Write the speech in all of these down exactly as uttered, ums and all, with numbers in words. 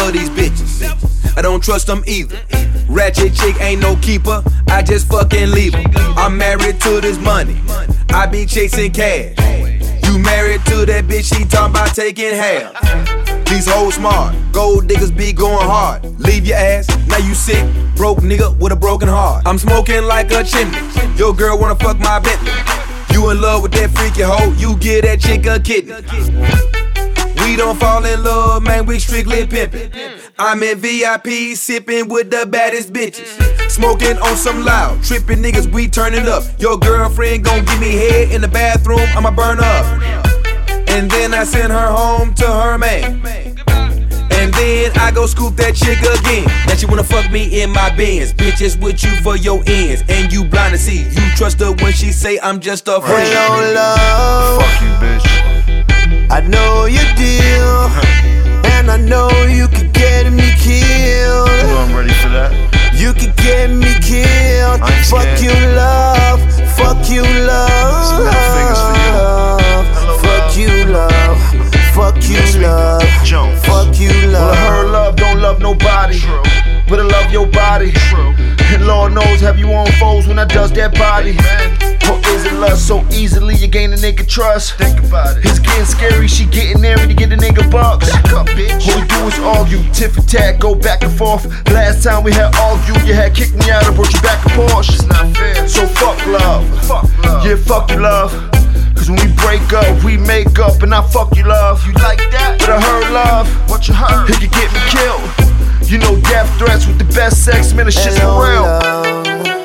love these bitches. I don't trust them either. Ratchet chick ain't no keeper, I just fucking leave her. I'm married to this money, I be chasing cash. You married to that bitch, she talking about taking half. These hoes smart, gold diggers be going hard. Leave your ass, now you sick, broke nigga with a broken heart. I'm smoking like a chimney, your girl wanna fuck my Bentley. You in love with that freaky hoe, you give that chick a kidney. We don't fall in love, man, we strictly pimpin'. I'm in V I P, sippin' with the baddest bitches. Smoking on some loud, trippin' niggas, we turnin' up. Your girlfriend gon' give me head in the bathroom, I'ma burn up. And then I send her home to her man. And then I go scoop that chick again. Now she wanna fuck me in my Benz. Bitches with you for your ends. And you blind to see, you trust her when she say I'm just a friend. Hello love, fuck you bitch. I know your deal, and I know you could get me killed. You know I'm ready for that. You could get me killed. Fuck you love, fuck you love. Still fingers for you. Hello, fuck you love, fuck you love, fuck you love. Well, I heard love don't love nobody. True. But I love your body. True. And Lord knows have you on foes when I does that body. Amen. Or is it love so easily you gain a nigga trust? Think about it. It's getting scary, she getting airy to get a nigga bucks. Back up, bitch. All we do is argue, tiff and tack, go back and forth. Last time we had argued, you had kicked me out and brought you back a Porsche. It's not fair. So fuck love. Fuck love. Yeah, fuck you love. Cause when we break up, we make up and I fuck you love. You like that? But I heard love. What you heard? It could get me killed. You know death threats with the best sex, man, the shit's for real. Love.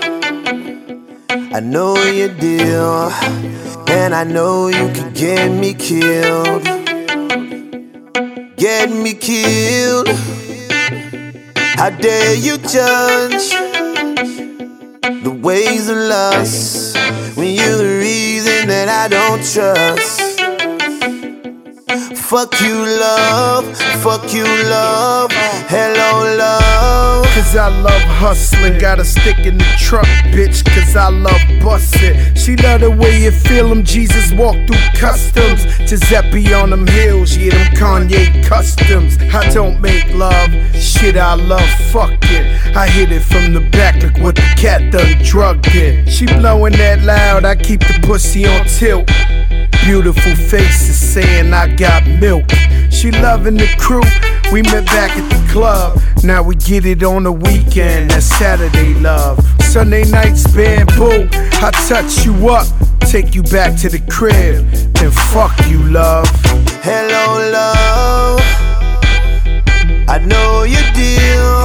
I know your deal, and I know you can get me killed. Get me killed. How dare you judge the ways of lust when you're the reason that I don't trust. Fuck you love, fuck you love, hello love. Cause I love hustling, got a stick in the truck, bitch, cause I love bustin'. She love the way you feel them, Jesus walk through customs. Giuseppe on them hills, yeah, them Kanye customs. I don't make love, shit, I love fucking. I hit it from the back like what the cat done drugged in. She blowing that loud, I keep the pussy on tilt. Beautiful faces saying I got milk. She loving the crew, we met back at the club. Now we get it on the weekend, that's Saturday love. Sunday nights bamboo, I touch you up, take you back to the crib, then fuck you love. Hello love, I know your deal,